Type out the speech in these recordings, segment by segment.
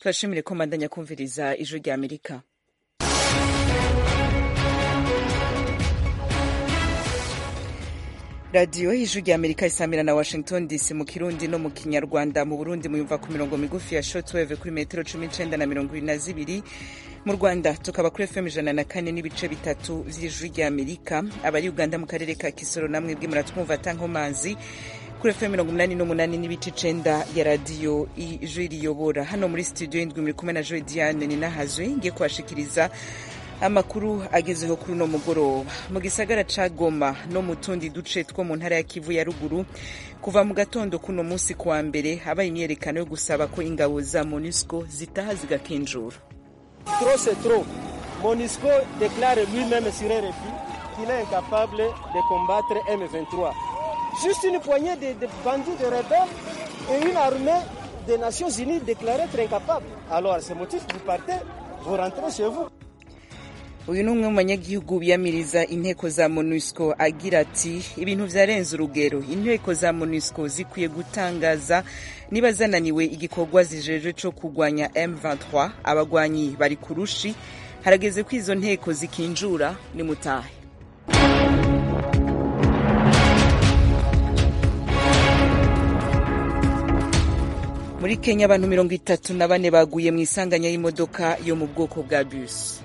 turashimire ko mbandanya kumviriza ijwi rya Amerika. radiyo y'ijwi rya Amerika isamira na Washington DC mu Kirundi no mu Kinyarwanda. Mu Burundi muyumva ku mirongo migufi ya shortwave kuri metero 19 na 22. Mu Rwanda tukaba kuri FM 104 n'ibice bitatu vy'ijwi rya Amerika. Abari Uganda mu karere ka Kisoro namwe bwe muratwumva tankomanzi kuri FM 88 n'ibice 9 ya radiyo ijwi riyobora. Hano muri studio indwi muri kumwe na Joy Diane Ninahazwe ngiye kwashikiriza amakuru agezeho kuri uno mugoroba. Mu gisagara ca Goma no mu tundi duce two mu ntara ya Kivu ya ruguru kuva mu gatondo kuno munsi kuwa mbere habaye imyerekano yo gusaba ko ingabo za MONUSCO zitaha zigakinjura. Trop c'est trop. MONUSCO déclare lui-même sur RFI qu'il est incapable de combattre M23. Juste une poignée de bandits, de rebelles et une armée des Nations Unies déclarée être incapable. Alors, à ce motif, vous partez, vous rentrez chez vous. Uyu ni umwe mu banyagihugu biyamiriza inteko za MONUSCO agira ati ibintu vyarenze urugero, inteko za MONUSCO zikwiye gutangaza niba zananiwe igikorwa zijejwe co kugwanya M23. Abagwanyi bari kurushi, harageze ko izo nteko zikinjura ni mutahe. Muri Kenya abantu 34 baguye mu isanganya y'imodoka yo mu bwoko bwa bus.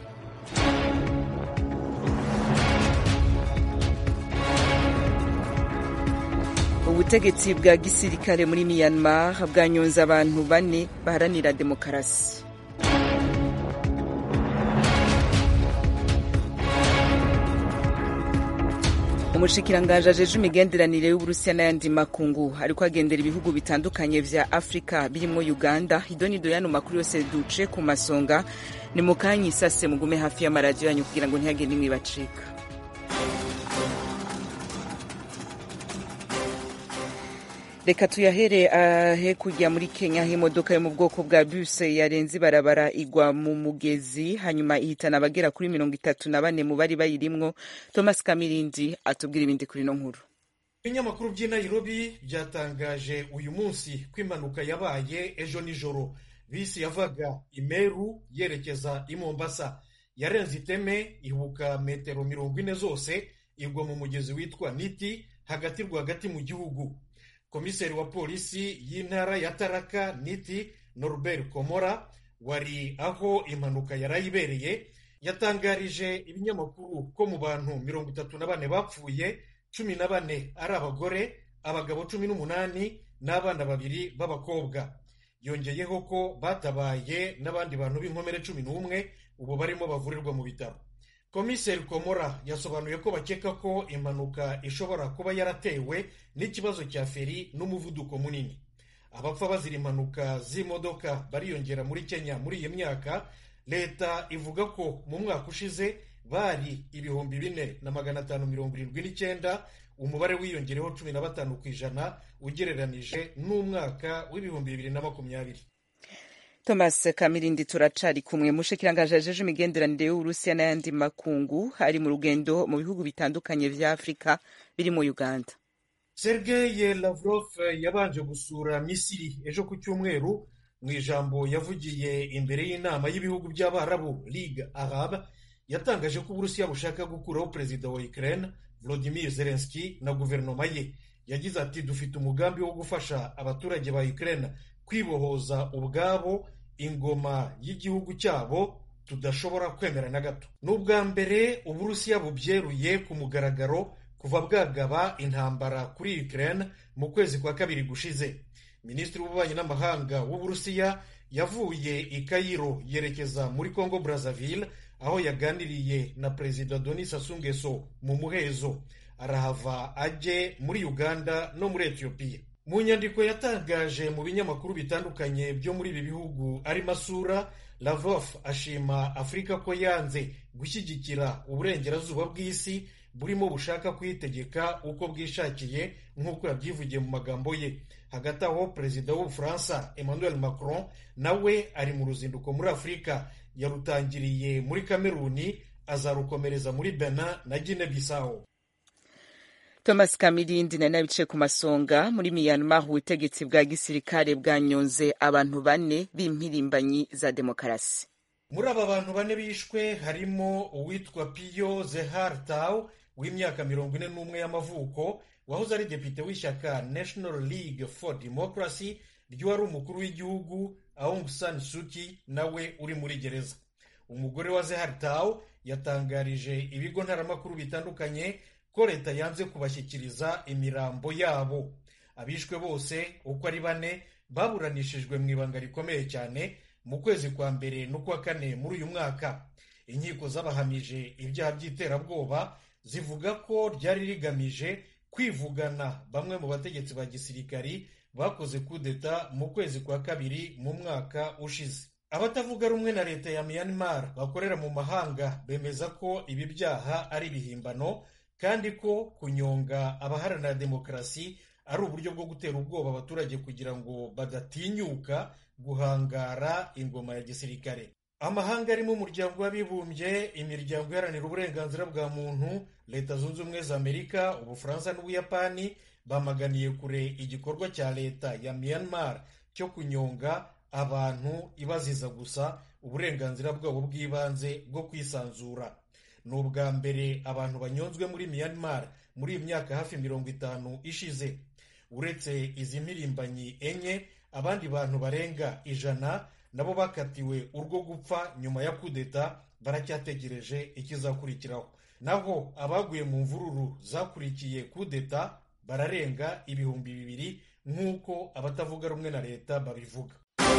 Ubutegetsi bwa gisirikare muri Myanmar bwanyonza abantu 4 baharanira demokarasi. Umushikiranganje ajeje imigenderanire y'Uburusiya n'ayandi makungu ariko agendera ibihugu bitandukanye vya Afrika birimo Uganda. Idonido yano makuru yose duce ku masonga ni mukanyi sase mugume hafi y'amaradiyo yanyu kugira ngo ntihage nimwe bacika. Reka tuyahere kujya muri Kenya aho imodoka yo mu bwoko bwa bus yarenze ibarabara igwa mu mugezi hanyuma ihitana abagera kuri 34 mu bari bayirimwo. Thomas Kamirindi atubwira ibindi kuri no nkuru. Ibinyamakuru by'i Nairobi byatangaje uyu munsi ko impanuka yabaye ejo nijoro. Bisi yavaga Imeru yerekeza i Mombasa yarenze iteme ihubuka metero 40 zose igwa mu mugezi witwa Niti hagati mu gihugu. Komiseri wa polisi y'intara ya Tharaka Nithi Norbert Komora wari aho impanuka yarayibereye yatangarije ibinyamakuru ko mu bantu 34 bapfuye 14 ari abagore, abagabo 18 n'abana 2 b'abakobwa. Yongeyeho ko batabaye n'abandi bantu b'inkomere 11 ubu barimo bavurirwa mu bitaro. Komiseri Komora yasobanuye ko bakeka ko impanuka ishobora kuba yaratewe n'ikibazo cya feri n'umuvuduko munini. Abapfa bazira impanuka z'imodoka bariyongera muri Kenya muri iyi myaka. Leta ivuga ko mu mwaka ushize bari 4,579, umubare wiyongereho 15% ugereranije n'umwaka w'2020. Thomas Kamirindi turacari kumwe. Mushikiranganje ajeje imigenderanire y'Uburusiya n'ayandi makungu ari mu rugendo mu bihugu bitandukanye vya Afrika biri mu Uganda. Sergei Lavrov yabanje gusura Misiri ejo ku cyumweru. Mu ijambo yavugiye imbere y'inama y'ibihugu by'Abarabu Ligue Arabe yatangaje ko Uburusiya bushaka gukuraho perezida wa Ukraine Volodymyr Zelensky na guverinoma ye. Yagize ati dufite umugambi wo gufasha abaturage ba Ukraine kwibohoza ubwabo ingoma y'igihugu cyabo tudashobora kwemera na gato. N'ubwa mbere Uburusiya bubyeruye ku mugaragaro kuva bwagaba intambara kuri Ukraine mu kwezi kwa kabiri gushize. Minisitiri w'ububanyi n'amahanga w'Uburusiya yavuye i Cairo yerekeza muri Congo Brazzaville aho yaganiriye na Perezida Denis Sassou Nguesso mu muhezo. Arahava aje muri Uganda no muri Ethiopia. Mu nyandiko yatangaje mu binyamakuru bitandukanye byo muri ibi bihugu ari masura, Lavrov ashima Afrika ko yanze gushyigikira uburengerazuba bw'isi burimo bushaka kwitegeka uko bwishakiye nk'uko yabyivugiye mu magambo ye. Hagati aho perezida w'Ubufaransa Emmanuel Macron nawe ari mu ruzinduko muri Afrika, yarutangiriye muri Kameruni azarukomereza muri Benin na Guinea Bissau. Thomas Kamirindi na nabice ku masonga. Muri Myanmar ubutegetsi bwa gisirikare bwanyonze abantu 4 b'impirimbanyi za demokarasi. Muri aba bantu 4 bishwe harimo uwitwa Piyo Zehar Tau w'imyaka 41 y'amavuko wahoze ari depite w'ishyaka National League for Democracy ry'uwari umukuru w'igihugu Aung San Suu Kyi nawe uri muri gereza. Umugore wa Zehar Tau yatangarije ibigo ntaramakuru bitandukanye ko leta yanze kubashyikiriza imirambo yabo. Abishwe bose uko ari 4 baburanishijwe mu ibanga rikomeye cyane mu kwezi kwa mbere n'ukwa kane muri uyu mwaka. Inkiko z'abahamije ibyaha by'iterabwoba zivuga ko ryari rigamije kwivugana bamwe mu bategetsi ba gisirikari bakoze kudeta mu kwezi kwa kabiri mu mwaka ushize. Abatavuga rumwe na leta ya Myanmar bakorera mu mahanga bemeza ko ibi byaha ari bihimbano kandi ko kunyonga abaharanira demokarasi ari uburyo bwo gutera ubwoba abaturage kugira ngo badatinyuka guhangara ingoma ya gisirikare. Amahanga arimo umuryango w'abibumbye, imiryango iharanira uburenganzira bwa muntu, Leta Zunze Ubumwe za Amerika, Ubufaransa n'Ubuyapani bamaganiye kure igikorwa cya leta ya Myanmar cyo kunyonga abantu ibaziza gusa uburenganzira bwabo bw'ibanze bwo kwisanzura. Ni ubwa mbere abantu banyonzwe muri Myanmar muri imyaka hafi 50 ishize. Uretse izi mpirimbanyi 4, abandi bantu barenga 100 nabo bakatiwe urwo gupfa nyuma ya kudeta baracyategereje ikizakurikiraho. Naho abaguye mu mvururu zakurikiye kudeta bararenga 2,000 nk'uko abatavuga rumwe na leta babivuga.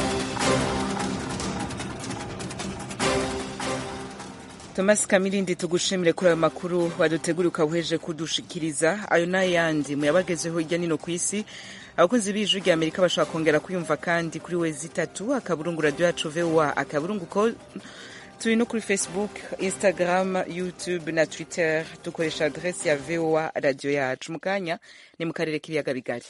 Thomas Kamirindi tugushimire kuri ayo makuru wadutegura ukawuheje kudushikiriza. Ayo n'ayandi muyabagezeho hirya nino ku isi. Abakunzi b'Ijwi rya Amerika bashobora kongera kuyumva kandi kuri wezi 3 akaburungu radio yacu VOA akaburungu ko turi no kuri Facebook, Instagram, YouTube na Twitter. Dukoresha adresse ya VOA radio yacu. Mukanya ni mu karere k'ibiyaga bigari.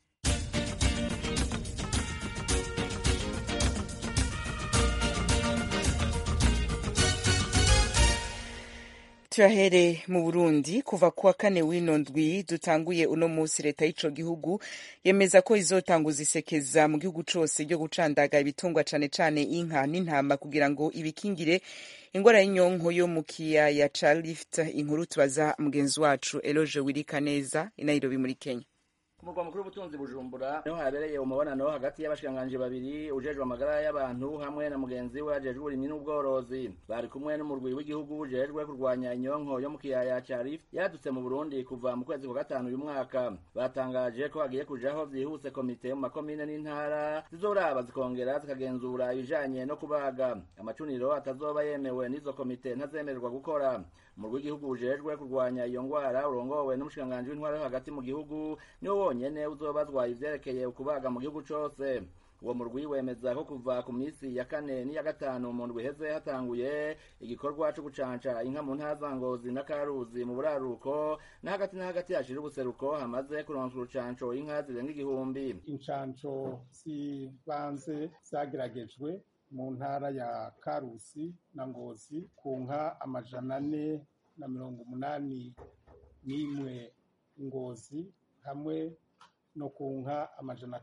Turahere mu Burundi. Kuva kuwa kane w'ino ndwi dutanguye uno munsi leta y'ico gihugu yemeza ko izotanguza isekeza mu gihugu cose ryo gucandaga ibitungwa cane cane inka n'intama kugira ngo ibikingire ingwara y'inyonko yo mu kiyaya ca Rift. Inkuru tubaza mugenzi wacu Eloge Wirikaneza i Nairobi muri Kenya. Ku murwa mukuru w'ubutunzi Bujumbura niho habereye umubonano hagati y'abashikiranganji babiri ujejwe amagara y'abantu hamwe na mugenzi we ajejwe uburimyi n'ubworozi. Bari kumwe n'umurwi w'igihugu ujejwe kurwanya inyonko yo mu kiyaya ca Rift yadutse mu Burundi kuva mu kwezi kwa 5 uyu mwaka. Batangaje ko hagiye kujaho vyihuse komite mu makomine n'intara zizoraba zikongera zikagenzura ibijanye no kubaga. Amacuniro atazoba yemewe n'izo komite ntazemererwa gukora. Umurwi w'igihugu ujejwe kurwanya iyo ngwara urongowe n'umushikiranganji w'intwaro yo hagati mu gihugu niwo wonyene uzobazwa ivyerekeye ukubaga mu gihugu cose. Uwo murwi wemeza ko kuva ku minsi ya 4 n'iya 5 mu ndwi heze hatanguye igikorwa cyo gucanca inka mu ntara za Ngozi na Karuzi mu buraruko na hagati hashira ubuseruko hamaze kuronswa urucanco inka zirenga 1,000. Incanco zibanze zageragejwe mu ntara ya Karusi na Ngozi ku nka 481 Ngozi hamwe no ku nka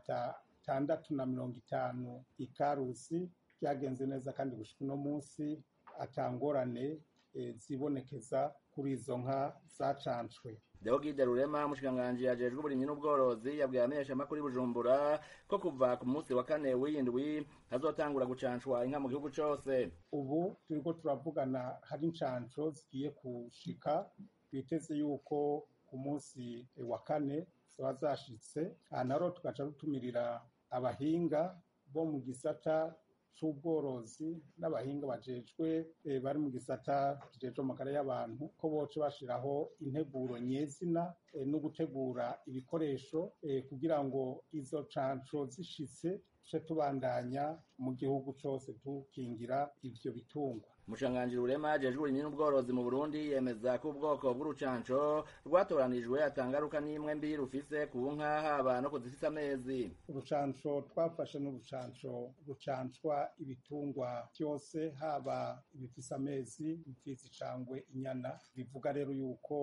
650 Ikarusi. Byagenze neza kandi gushika uno munsi atangorane zibonekeza kuri izo nka zacancwe. Deogide Rurema umushikiranganji ajejwe uburimyi n'ubworozi yabwiye abamenyeshamakuru Bujumbura ko kuva ku munsi wa 4 w'indwi hazotangura gucancwa inka mu gihugu cose. Ubu turiko turavugana hari incanco zigiye kushika, biteze yuko ku munsi wa 4 ziba zashitse. Naro tugaca rutumirira abahinga bo mu gisata c'ubworozi n'abahinga bajejwe bari mu gisata kijejwe amagara y'abantu ko boce bashiraho integuro nyezina no gutegura ibikoresho kugira ngo izo canco zishitse tuce tubandanya mu gihugu cose tukingira ivyo bitungwa. Umushikiranganji Rurema ajejwe uburimyi n'ubworozi mu Burundi yemeza ko ubwoko bw'urucanco rwatoranijwe atangaruka n'imwe mbi rufise ku nka haba no kuzifisa amezi. Urucanco twafashe n'urucanco rucancwa ibitungwa byose haba ibifisa amezi, imfizi cangwe inyana. Bivuga rero yuko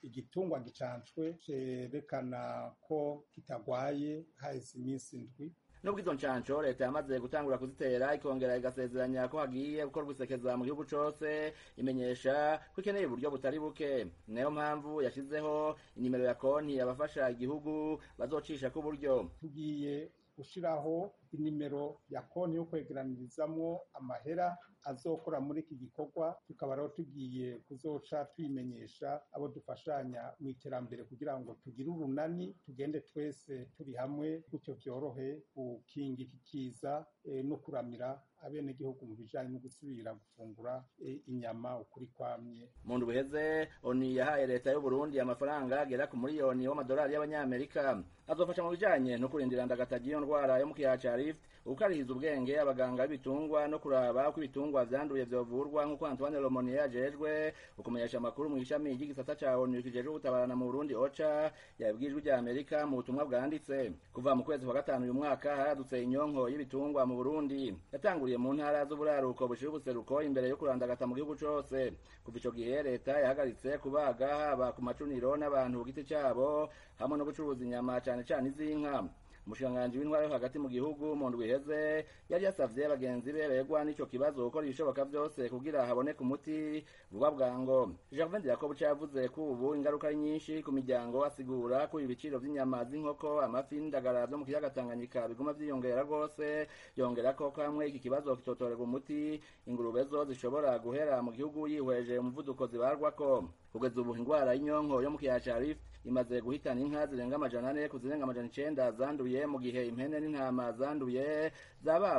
igitungwa gicanshwe cerekana ko kitagwaye haheze iminsi indwi. Nubwo izo ncanco leta yamaze gutangura kuzitera ikongera igasezeranya ko hagiye gukorwa isekeza mu gihugu cose imenyesha ko ikeneye uburyo butari buke. Niyo mpamvu yashizeho inimero ya konti abafasha igihugu bazocisha ku buryo. Tugiye gushiraho inimero ya konti yo kwegeranirizamwo amahera azokora muri iki gikorwa, tukaba rero tugiye kuzoca twimenyesha abo dufashanya mu iterambere kugira ngo tugire urunani tugende twese turi hamwe, gutyo vyorohe gukinga iki kiza no kuramira abenegihugu mu bijanye no gusubira gufungura inyama ukuri kwamye. Mu ndwi iheze ONU yahaye leta y'u Burundi amafaranga agera ku miliyoni y'amadolari y'abanyamerika azofasha mu bijanye no kurindira ndagatagiye iyo ndwara yo mu kiyaya ca Rift, ukarihiza ubwenge abaganga b'ibitungwa no kuraba uko ibitungwa vyanduye vyovurwa nk'uko Antoine Lomonier yajejwe ukumenyesha amakuru mu ishami ry'igisata ca ONU kijejwe gutabarana mu Burundi OCHA yabwijwe rya Amerika mu butumwa bwanditse. Kuva mu kwezi kwa gatanu uyu mwaka haradutse inyonko y'ibitungwa mu Burundi yatanguriye mu ntara z'uburaruko bushira ubuseruko imbere yo kurandagata mu gihugu cose. Kuva ico gihe leta yahagaritse kubaga haba ku macuniro n'abantu ku giti cabo hamwe no gucuruza inyama cane cane iz'inka. Umushikiranganji w'intwaro hagati mu gihugu mu ndwi iheze yari yasavye bagenzi be begwa n'ico kibazo gukora ibishoboka vyose kugira haboneke umuti vuba bwango. Gervais Yakobo yavuze ko ubu ingaruka ari nyinshi ku miryango, asigura ko ibiciro vy'inyama z'inkoko, amafi n'indagara vyo mu kiyaga Tanganyika biguma vyiyongera rwose, yongera ko hamwe iki kibazo kitotorerwa umuti ingurube zo zishobora guhera mu gihugu yihweje umuvuduko zibarwako. Kugeza ubu ingwara y'inyonko yo mu kiyaya ca Rift imaze guhitana inka zirenga 400 kuzirenga 900 zanduye, mu gihe impene n'intama zanduye zaba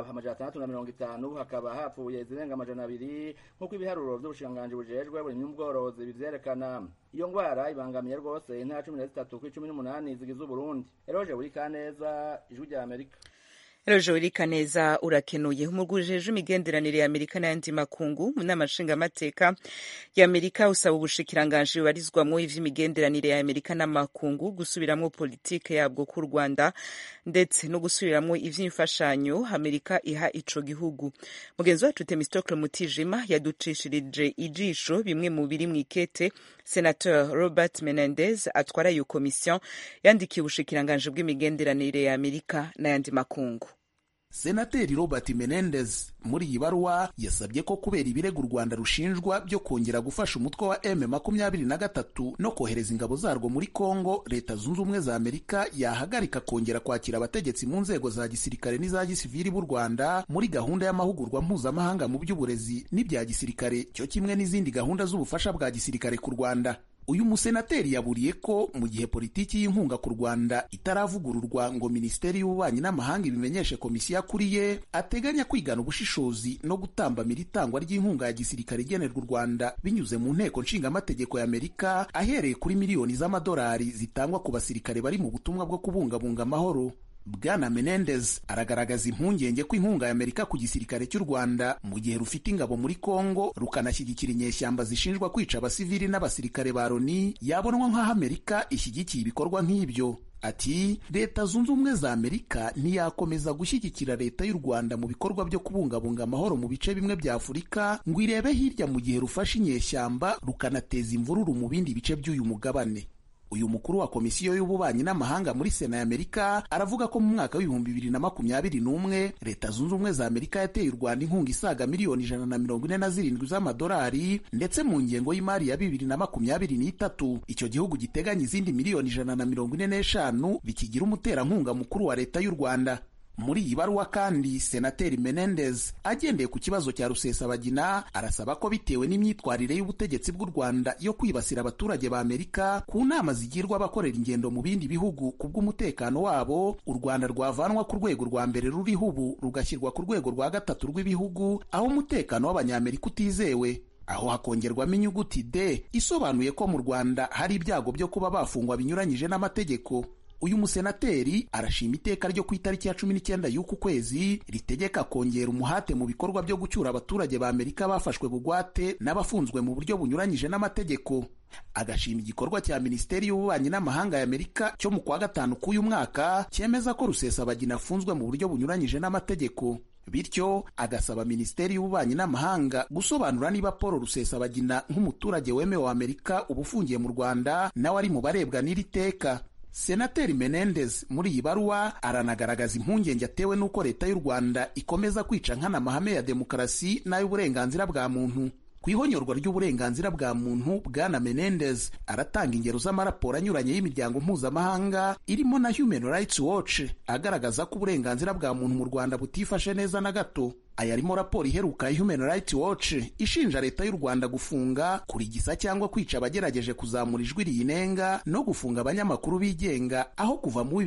650, hakaba hapfuye zirenga 200 nk'uko ibiharuro vy'ubushikiranganji bujejwe buri n'ubworozi bivyerekana. Iyo ngwara ibangamiye rwose intara 13 kuri 18 zigize Uburundi. Eroje Urikaneza, Ijwi rya Amerika. Eroje Urikaneza urakenuye. Umugwi ujejwe imigenderanire ya Amerika n'ayandi makungu mu nama nshingamateka ya Amerika usaba ubushikiranganji bubarizwamwo ivy'imigenderanire ya Amerika n'amakungu gusubiramwo politike yabwo ku Rwanda ndetse no gusubiramwo ivy'imfashanyo Amerika iha ico gihugu. Mugenzi wacu Temistokle Mutijima yaducishirije ijisho bimwe mu biri mw'ikete Senator Robert Menendez atwara iyo komisiyo yandikiye ubushikiranganji bw'imigenderanire ya Amerika n'ayandi makungu. Senateri Robert Menendez muri iyi baruwa yasabye ko kubera ibirego u Rwanda rushinjwa byo kongera gufasha umutwe wa M23 no kohereza ingabo zarwo muri Kongo, Leta Zunze Ubumwe za Amerika yahagarika kongera kwakira abategetsi mu nzego za gisirikare n'iza gisivili b'u Rwanda muri gahunda y'amahugurwa mpuzamahanga mu by'uburezi n'ibya gisirikare cyo kimwe n'izindi gahunda z'ubufasha bwa gisirikare ku Rwanda. Uyu musenateri yaburiye ko mu gihe politiki y'inkunga ku Rwanda itaravugururwa ngo Minisiteri y'Ububanyi n'Amahanga ibimenyeshe komisiyo akuriye, ateganya kwigana ubushishozi no gutambamira itangwa ry'inkunga ya gisirikare igenerwa u Rwanda binyuze mu nteko nshingamategeko ya Amerika, ahereye kuri miliyoni z'amadolari zitangwa ku basirikare bari mu butumwa bwo kubungabunga amahoro. Bwana Menendez aragaragaza impungenge ko inkunga ya Amerika ku gisirikare cy'u Rwanda mu gihe rufite ingabo muri Kongo rukanashyigikira inyeshyamba zishinjwa kwica abasivili n'abasirikare ba Loni yabonwa nk'aho Amerika ishyigikiye ibikorwa nk'ibyo. Ati, Leta Zunze Ubumwe za Amerika ntiyakomeza gushyigikira leta y'u Rwanda mu bikorwa byo kubungabunga amahoro mu bice bimwe bya Afurika ngo irebe hirya mu gihe rufashe inyeshyamba rukanateza imvururu mu bindi bice by'uyu mugabane. Uyu mukuru wa komisiyo y'ububanyi n'amahanga muri Sena ya Amerika aravuga ko mu mwaka w'2021 Leta Zunze Ubumwe za Amerika yateye u Rwanda inkunga isaga miliyoni 147 z'amadolari, ndetse mu ngengo y'imari ya 2023 icyo gihugu giteganya izindi miliyoni 145 bikigira umuterankunga mukuru wa leta y'u Rwanda. Muri iyi baruwa kandi Senateri Menendez agendeye ku kibazo cya Rusesabagina arasaba ko bitewe n'imyitwarire y'ubutegetsi bw'u Rwanda yo kwibasira abaturage ba Amerika ku nama zigirwa abakorera ingendo mu bindi bihugu ku bw'umutekano wabo, u Rwanda rwavanwa ku rwego rwa mbere ruriho ubu rugashyirwa ku rwego rwa 3 rw'ibihugu aho umutekano w'Abanyamerika utizewe, aho hakongerwamo inyuguti D isobanuye ko mu Rwanda hari ibyago byo kuba bafungwa binyuranyije n'amategeko. Uyu musenateri arashima iteka ryo ku itariki ya 19 y'uku kwezi ritegeka kongera umuhate mu bikorwa byo gucyura abaturage ba Amerika bafashwe bugwate n'abafunzwe mu buryo bunyuranyije n'amategeko. Agashima igikorwa cya Minisiteri y'Ububanyi n'Amahanga ya Amerika cyo mu kwa gatanu k'uyu mwaka cyemeza ko Rusesabagina afunzwe mu buryo bunyuranyije n'amategeko. bityo agasaba minisiteri y'ububanyi n'amahanga gusobanura niba Paul Rusesabagina nk'umuturage wemewe wa Amerika uba ufungiye mu Rwanda nawe ari mu barebwa n'iri teka. Senateri Menendez muri iyi baruwa aranagaragaza impungenge atewe n'uko leta y'u Rwanda ikomeza kwica nkana amahame ya demokarasi n'ay'uburenganzira bwa muntu. Ku ihonyorwa ry'uburenganzira bwa muntu, Bwana Menendez aratanga ingero z'amaraporo anyuranye y'imiryango mpuzamahanga irimo na Human Rights Watch agaragaza ko uburenganzira bwa muntu mu Rwanda butifashe neza na gato. Aya arimo raporo iheruka ya Human Rights Watch ishinja leta y'u Rwanda gufunga, kurigisa cyangwa kwica abagerageje kuzamura ijwi riyinenga no gufunga abanyamakuru bigenga, aho kuva mu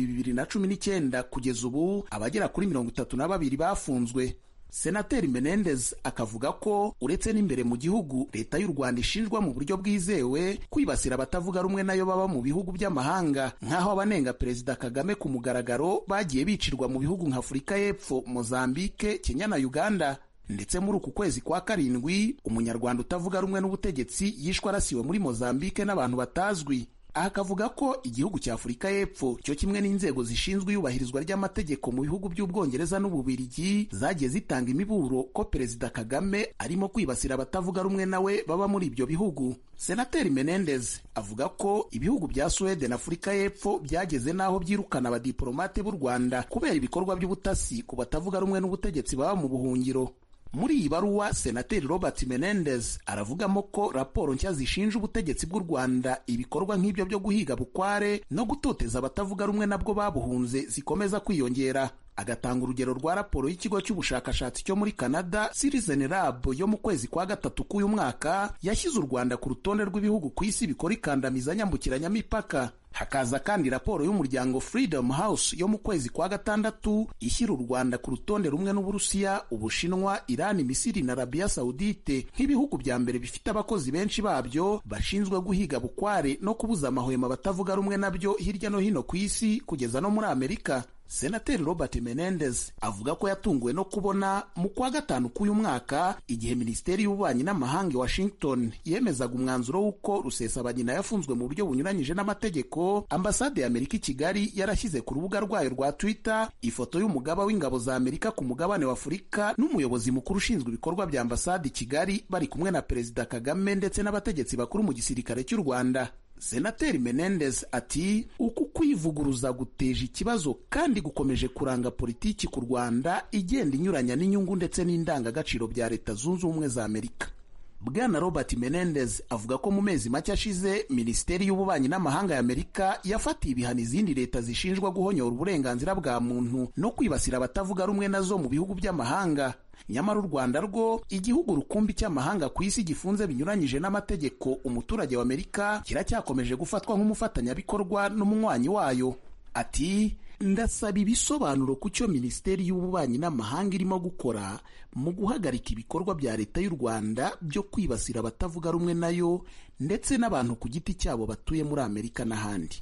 2019 kugeza ubu abagera kuri 32 bafunzwe. Senateri Menendez akavuga ko uretse n'imbere mu gihugu leta y'u Rwanda ishinjwa mu buryo bwizewe kwibasira abatavuga rumwe nayo baba mu bihugu by'amahanga, nk'aho abanenga Perezida Kagame ku mugaragaro bagiye bicirwa mu bihugu nka Afurika y'Epfo, Mozambique, Kenya na Uganda. Ndetse muri uku kwezi kwa karindwi umunyarwanda utavuga rumwe n'ubutegetsi yishwe arasiwe muri Mozambique n'abantu batazwi. Aha akavuga ko igihugu cya Afurika y'Epfo cyo kimwe n'inzego zishinzwe iyubahirizwa ry'amategeko mu bihugu by'Ubwongereza n'Ububirigi zagiye zitanga imiburo ko Perezida Kagame arimo kwibasira abatavuga rumwe nawe baba muri ibyo bihugu. Senateri Menendez avuga ko ibihugu bya Sweden na Afurika y'Epfo byageze n'aho byirukana abadiplomate b'u Rwanda kubera ibikorwa by'ubutasi ku batavuga rumwe n'ubutegetsi baba mu buhungiro. Muri iyi baruwa Senateri Robert Menendez aravugamo ko raporo nshya zishinja ubutegetsi bw'u Rwanda ibikorwa nk'ibyo byo guhiga bukware no gutoteza abatavuga rumwe nabwo babuhunze zikomeza kwiyongera. Agatanga urugero rwa raporo y'ikigo cy'ubushakashatsi cyo muri Canada Citizen Lab yo mu kwezi kwa gatatu k'uyu mwaka yashyize u Rwanda ku rutonde rw'ibihugu ku isi bikora ikandamiza nyambukiranyamipaka. Hakaza kandi raporo y'umuryango Freedom House yo mu kwezi kwa gatandatu ishyira u Rwanda ku rutonde rumwe n'Uburusiya, Ubushinwa, Iran, Misiri na Arabia Saudite nk'ibihugu bya mbere bifite abakozi benshi babyo bashinzwe guhiga bukware no kubuza amahwemo abatavuga rumwe nabyo hirya no hino ku isi kugeza no muri Amerika. Senateri Robert Menendez avuga ko yatunguwe no kubona mu kwa gatanu k'uyu mwaka igihe Minisiteri y'Ububanyi n'Amahanga Washington yemezaga umwanzuro w'uko Rusesabagina yafunzwe mu buryo bunyuranyije n'amategeko, Ambasade ya Amerika i Kigali yarashyize ku rubuga rwayo rwa Twitter ifoto y'umugaba w'ingabo za Amerika ku mugabane wa Afurika n'umuyobozi mukuru ushinzwe ibikorwa bya Ambasade i Kigali bari kumwe na Perezida Kagame ndetse n'abategetsi bakuru mu gisirikare cy'u Rwanda. Senateri Menendez ati uku kwivuguruza guteje ikibazo kandi gukomeje kuranga politiki ku Rwanda igenda inyuranya n'inyungu ndetse n'indangagaciro bya Leta Zunze Ubumwe za Amerika. Bwana Robert Menendez avuga ko mu mezi make ashize Minisiteri y'Ububanyi n'Amahanga ya Amerika yafatiye ibihano izindi leta zishinjwa guhonyora uburenganzira bwa muntu no kwibasira abatavuga rumwe nazo mu bihugu by'amahanga. Nyamara u Rwanda rwo igihugu rukumbi cy'amahanga ku isi gifunze binyuranyije n'amategeko umuturage wa Amerika kiracyakomeje gufatwa nk'umufatanyabikorwa n'umunywanyi wayo. Ati ndasaba ibisobanuro ku cyo Minisiteri y'Ububanyi n'Amahanga irimo gukora mu guhagarika ibikorwa bya leta y'u Rwanda byo kwibasira abatavuga rumwe nayo ndetse n'abantu ku giti cyabo batuye muri Amerika n'ahandi.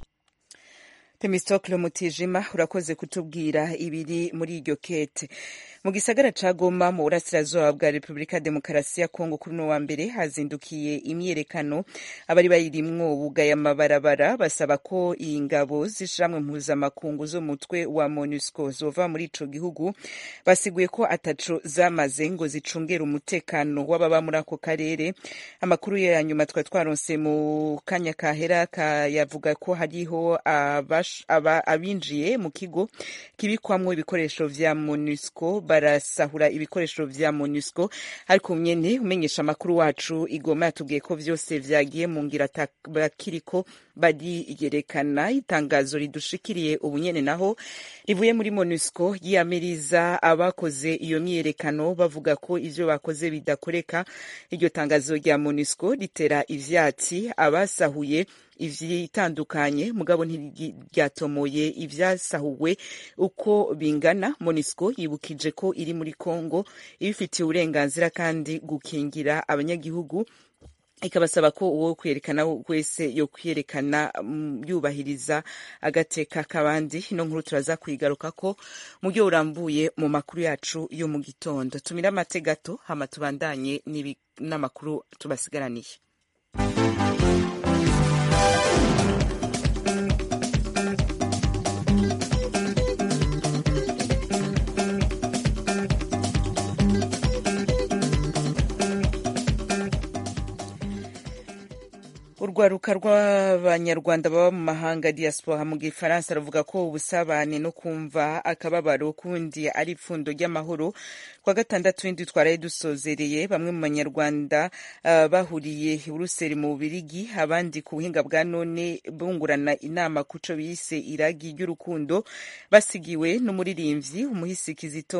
Temistokle Mutijima urakoze kutubwira ibiri muri iryo kete. Mu gisagara ca Goma mu burasirazuba bwa Repubulika Demokarasi ya Kongo kuri no wa mbere hazindukiye imyerekano abari bayirimwo bugaya amabarabara basaba ko ingabo zishiramwe mpuzamakungu zo mutwe wa MONUSCO zova muri ico gihugu. Basiguye ko ataco zamaze ngo zicungera umutekano w'ababa muri ako karere. Amakuru ya nyuma twaronse mu kanya kahera yavuga ko hariho abinjiye mu kigo kibikwamwo ibikoresho vya MONUSCO barasahura ibikoresho vya MONUSCO, ariko nyene umenyesha amakuru wacu Igoma yatubwiye ko vyose vyagiye mu ngira bakiriko bariyerekana. Itangazo ridushikiriye ubunyene naho rivuye muri MONUSCO yiyamiriza abakoze iyo myerekano bavuga ko ivyo bakoze bidakoreka. Iryo tangazo rya MONUSCO ritera ivyatsi abasahuye ivyitandukanye mugabo ntiryatomoye ivyasahuwe uko bingana. MONUSCO yibukije ko iri muri Kongo ibifitiye uburenganzira kandi gukingira abanyagihugu, ikabasaba ko uwo kwerekana wese yo kwerekana yubahiriza agateka kabandi. Ino nkuru turaza kwigaruka ko mu byo urambuye mu makuru yacu yo mu gitondo. Tumira amategato hama tubandanye n'amakuru tubasigaraniye. urwaruka rw'abanyarwanda baba mu mahanga diaspora mu gifaransa ruvuga ko ubusabane no kumva akababaro kundi ari ipfundo ry'amahoro. Kwa gatandatu w'indwi twaraye dusozereye bamwe mu banyarwanda bahuriye i Buruseli mu Bubirigi, abandi ku buhinga bwa none bungurana inama kuco bise iragi ry'urukundo, basigiwe n'umuririmbyi umuhisi Kizito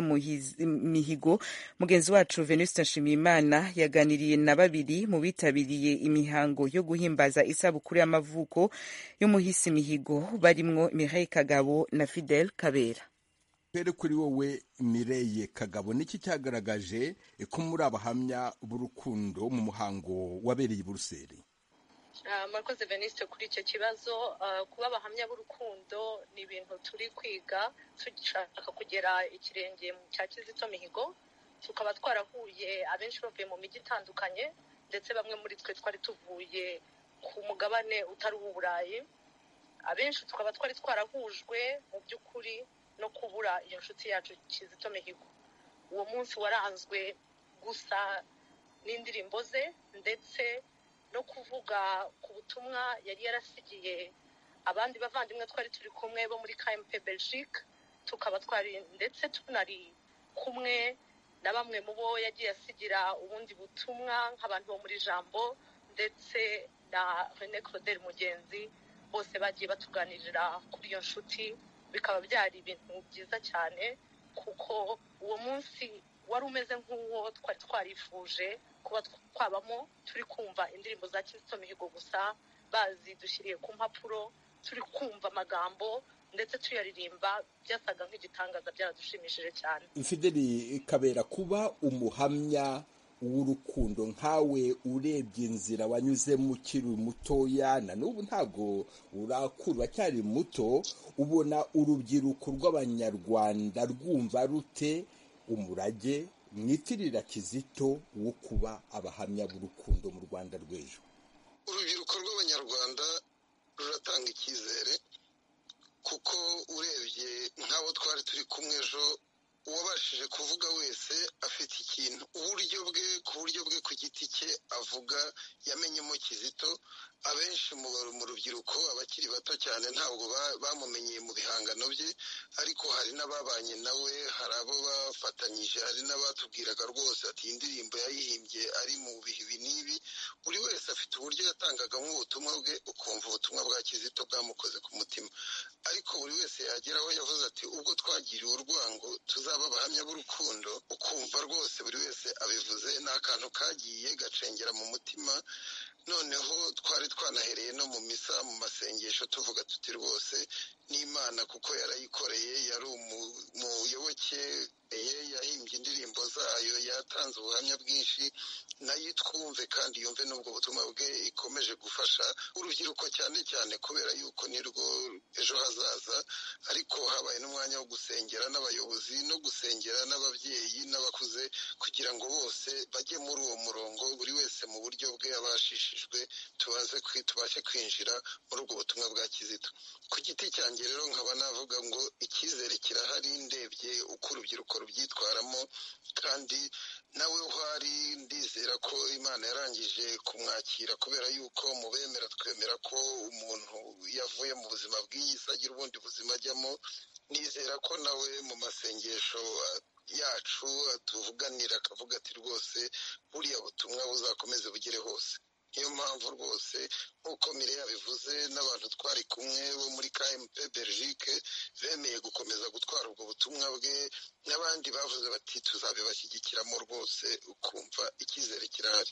Mihigo. Mugenzi wacu Venuste Nshimiyimana yaganiriye na babiri mu bitabiriye imihango yo guhimbaza isabukuru y'amavuko y'umuhisi Mihigo, barimwo Mireille Kagabo na Fidel Kabera. Pere kuri wowe Mireille Kagabo, niki cyagaragaje ko muri abahamya b'urukundo mu muhango wabereye i Buruseli? Murakoze Venuste kuri icyo kibazo. Kuba abahamya b'urukundo ni ibintu turi kwiga, dushaka kugera ikirenge cya Kizito Mihigo. Tukaba twarahuye abenshi bavuye mu mijyi itandukanye, ndetse bamwe muri twe twari tuvuye ku mugabane utari uw'Uburayi. Abenshi tukaba twari twarahujwe mu by'ukuri no kubura iyo nshuti yacu Kizito Mihigo. Uwo munsi waranzwe gusa n'indirimbo ze, ndetse no kuvuga ku butumwa yari yarasigiye abandi bavandimwe twari turi kumwe bo muri KMP Belgique. Tukaba twari ndetse tunari kumwe na bamwe mu bo yagiye asigira ubundi butumwa nk'abantu bo muri Jambo, ndetse na René Claude Mugenzi. Bose bagiye batuganirira kuri iyo nshuti. Bikaba byari ibintu byiza cyane, kuko uwo munsi wari umeze nk'uwo twari twarifuje kuba twabamo, turi kumva indirimbo za Kizito Mihigo gusa bazidushyiriye ku mpapuro, turi kumva amagambo ndetse tuyaririmba. Byasaga nk'igitangaza, byaradushimishije cyane. Fidel Kabera, kuba umuhamya w'urukundo nkawe, urebye inzira wanyuzemo ukiri mutoya, na n'ubu ntabwo urakura, cyari muto, ubona urubyiruko rw'abanyarwanda rwumva rute umurage mwitirira Kizito wo kuba abahamya b'urukundo mu Rwanda rw'ejo? Urubyiruko rw'abanyarwanda ruratanga icyizere, kuko urebye nk'abo twari turi kumwe ejo, uwabashije kuvuga wese afite ikintu uburyo bwe ku giti cye avuga yamenyemo Kizito. Abenshi mu rubyiruko, abakiri bato cyane, ntabwo bamumenyeye mu bihangano bye, ariko hari n'ababanye nawe, hari abo bafatanyije, hari n'abatubwiraga rwose ati indirimbo yayihimbye ari mu bihe ibi n'ibi. Buri wese afite uburyo yatangagamo ubutumwa bwe, ukumva ubutumwa bwa Kizito bwamukoze ku mutima. Ariko buri wese yageraho yavuze ati ubwo twagiriwe urwango tuzaba abahamya b'urukundo, ukumva rwose buri wese abivuze, ni akantu kagiye gacengera mu mutima. Noneho twari twanahereye no mu misa, mu masengesho, tuvuga tuti rwose n'Imana kuko yarayikoreye, yari umuyoboke yahimbye indirimbo zayo, yatanze ubuhamya bwinshi, nayo twumve kandi yumve n'ubwo butumwa bwe, ikomeje gufasha urubyiruko cyane cyane, kubera yuko nirwo ejo hazaza. Ariko habaye n'umwanya wo gusengera n'abayobozi, no gusengera n'ababyeyi n'abakuze, kugira ngo bose bajye muri uwo murongo, buri wese mu buryo bwe abashishijwe, tubashe kwinjira muri ubwo butumwa bwa Kizito. Ku giti cyanjye rero nkaba navuga ngo icyizere kirahari, ndebye uko urubyiruko rubyitwaramo, kandi nawe uhari ndizera ko Imana yarangije kumwakira, kubera yuko mu bemera twemera ko umuntu yavuye mu buzima bw'iyi si agira ubundi buzima ajyamo. Nizera ko nawe mu masengesho yacu atuvuganira akavuga ati rwose buriya butumwa buzakomeze bugere hose. Niyo mpamvu rwose nk'uko Mireille yabivuze, n'abantu twari kumwe bo muri KMP Belgique bemeye gukomeza gutwara ubwo butumwa bwe, n'abandi bavuze bati tuzabibashyigikiramo rwose, ukumva icyizere kirahari.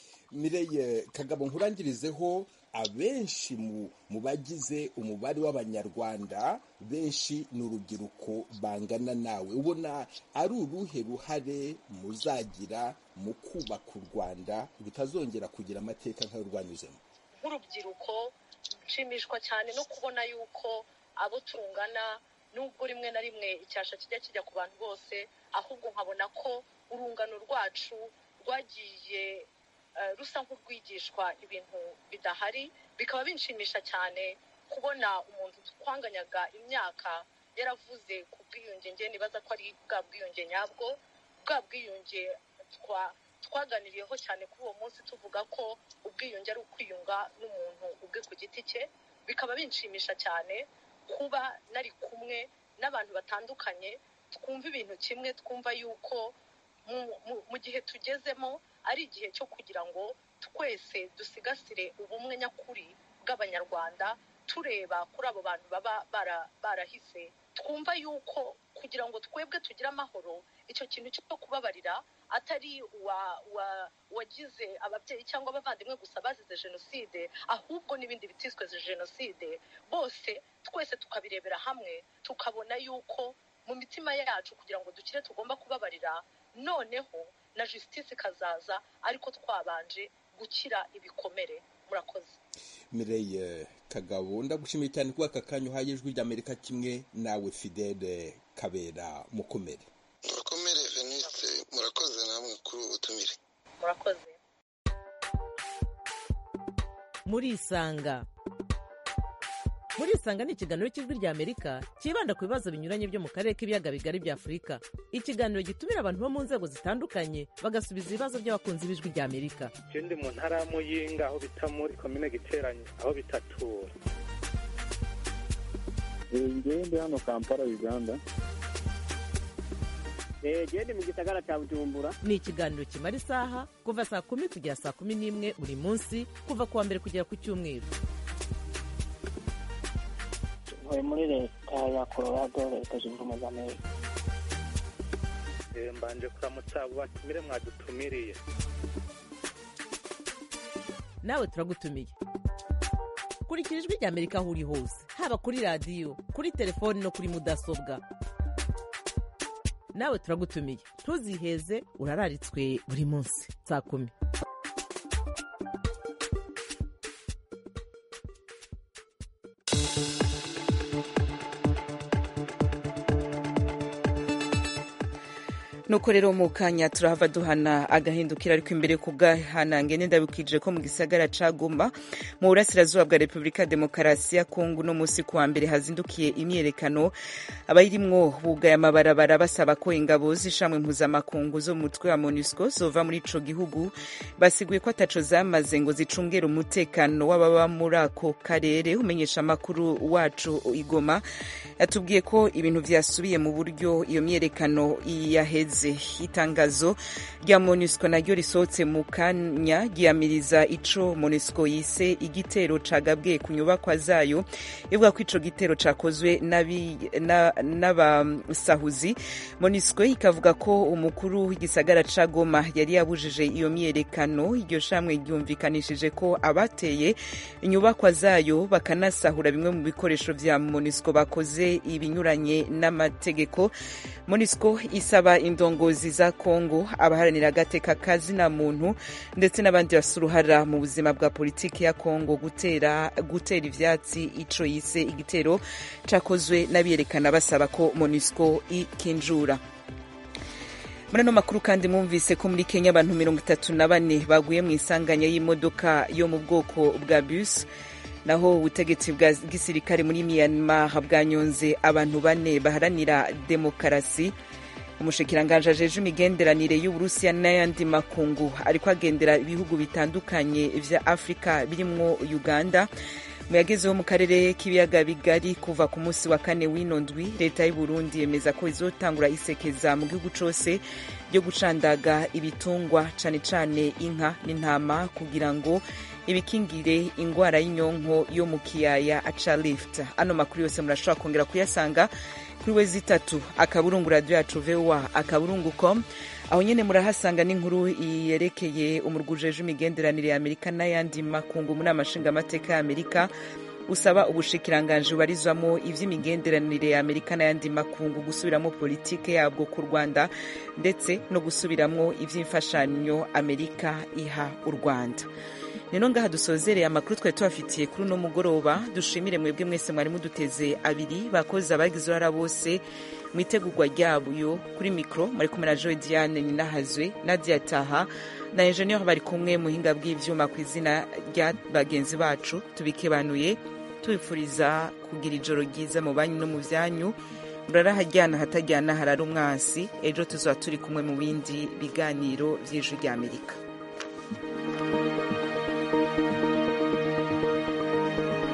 Mireille Kagabo, nkurangirizeho, abenshi mu bagize umubare w'abanyarwanda benshi ni urubyiruko bangana nawe. Ubona ari uruhe ruhare muzagira mu kubaka u Rwanda rutazongera kugira amateka nk'ayo rwanyuzemo? Nk'urubyiruko nshimishwa cyane no kubona yuko abo tungana, nubwo rimwe na rimwe icyasha kijya ku bantu bose, ahubwo nkabona ko urungano rwacu rwagiye rusa nk'urwigishwa ibintu bidahari. Bikaba binshimisha cyane kubona umuntu twanganyaga imyaka yaravuze ku bwiyunge. Nge nibaza ko ari bwa bwiyunge nyabwo, bwa bwiyunge twaganiriyeho cyane kuri uwo munsi, tuvuga ko ubwiyunge ari ukwiyunga n'umuntu umuntu ubwe ku giti cye, bikaba binshimisha cyane kuba nari kumwe n'abantu batandukanye twumva ibintu kimwe, twumva yuko mu gihe tugezemo ari igihe cyo kugira ngo twese dusigasire ubumwe nyakuri bw'abanyarwanda, tureba kuri abo bantu baba barahise, twumva yuko kugira ngo twebwe tugire amahoro, icyo kintu cyo kubabarira atari wagize ababyeyi cyangwa abavandimwe gusa bazize jenoside, ahubwo n'ibindi bitiswe jenoside, bose twese tukabirebera hamwe, tukabona yuko mu mitima yacu kugira ngo dukire tugomba kubabarira, noneho na justice ikazaza ariko twabanje gukira ibikomere. Murakoze. Mireille Kagabo, ndagushimiye cyane kuba aka kanya uhaye Ijwi ry'Amerika kimwe nawe Fidele Kabera. Mukomere. Murakomere Veniste, murakoze namwe kuri ubutumire. Murakoze. Murisanga ni ikiganiro cy'Ijwi ry'Amerika kibanda ku bibazo binyuranye byo mu karere k'ibiyaga bigari bya Afurika. Ikiganiro gitumira abantu bo mu nzego zitandukanye bagasubiza ibibazo by'abakunzi b'Ijwi ry'Amerika. Ndi mu ntara ya Muyinga aho bita muri komine Giteranyi aho bitatura. Ndi hano Kampala Uganda. Ndi mu gisagara cya Bujumbura. Ni ikiganiro kimara isaha kuva saa 10 kugera saa 11 buri munsi, kuva kuwa mbere kugera ku Cyumweru. Muri leta ya Colorado, leta zunze ubumwe za Amerika. Mbanje kuramutsa abo batumire mwadutumiriye. Nawe turagutumiye. Kurikira Ijwi ry'Amerika aho uri hose, haba kuri radio, kuri telefone no kuri mudasobwa. Nawe turagutumiye. Ntuziheze, urararitswe buri munsi saa 10. nuko rero mu kanya turahava duhana agahindukira, ariko imbere ku bwahanange ndabikije ko mu gisagara ca Goma mu burasirazuba bwa Repubulika ya Demokarasi ya Kongo no musi kuwa mbere hazindukiye imyerekano, abayirimwo bugaye amabarabara basaba ko ingabo zishamwe mpuzamakungu zo mu mutwe wa MONUSCO zova muri ico gihugu. Basiguye ko ataco zamaze ngo zicungere umutekano w'ababa muri ako karere. Umenyesha makuru wacu Igoma yatubwiye ko ibintu vyasubiye mu buryo iyo myerekano yaheze. Itangazo rya MONUSCO naryo risohotse mu kanya ryamiriza ico MONUSCO yise igitero cagabwe ku nyubakwa zayo, ivuga ko ico gitero cakozwe n'abasahuzi. MONUSCO ikavuga ko umukuru w'igisagara ca Goma yari yabujije iyo myerekano. Iryo shamwe ryumvikanishije ko abateye inyubakwa zayo bakanasahura bimwe mu bikoresho vya MONUSCO bakoze ibinyuranye n'amategeko. MONUSCO isaba indongozi za Kongo, abaharanira agateka kazina muntu ndetse n'abandi basuruhara mu buzima bwa politiki ya Kongo gutera ivyatsi ico yise igitero cakozwe n'abiyerekana basaba ko MONUSCO ikinjura. Muri ano makuru kandi mwumvise ko muri Kenya abantu 34 baguye mu isanganya y'imodoka yo mu bwoko bwa bus, naho ubutegetsi bwa gisirikare muri Myanmar bwanyonze abantu 4 baharanira demokarasi. Umushikiranganje ajeje imigenderanire y'Uburusiya n'ayandi makungu ariko agendera ibihugu bitandukanye vya Afrika birimwo Uganda. Muyagezeho mu karere k'ibiyaga bigari kuva ku munsi wa 4 w'inondwi, leta y'u Burundi yemeza ko izotangura isekeza mu gihugu cose ryo gucandaga ibitungwa cane cane inka n'intama kugira ngo ibikingire ingwara y'inyonko yo mu kiyaya aca lift. Ano makuru yose murashobora kongera kuyasanga kuri wezi3 akaburungu radio yacu voa.com. Aho nyene murahasanga n'inkuru yerekeye umurgujeje imigenderanire ya Amerika n'ayandi makungu muri amashinga amateka ya Amerika usaba ubushikiranganje barizwamo ivy'imigenderanire ya Amerika n'ayandi makungu gusubiramo politike yabwo ku Rwanda ndetse no gusubiramo ivy'imfashanyo Amerika iha u Rwanda. Nino ngaha dusozereye amakuru twari tubafitiye kuri uno mugoroba. Dushimire mwebwe mwese mwari muduteze abiri, bakoze abagize uruhara bose mwitegurwa ryabuyo. Kuri mikro muri kumwe na Joy Diane Ninahazwe, Nadia Taha na engineer bari kumwe muhinga bw'ivyuma ku izina rya bagenzi bacu. Tubikebanuye tubifuriza kugira ijoro ryiza mu banyu no mu vyanyu. Murarahajyana hatajyana harara umwansi. Ejo tuzaba turi kumwe mu bindi biganiro vy'Ijwi ry'Amerika.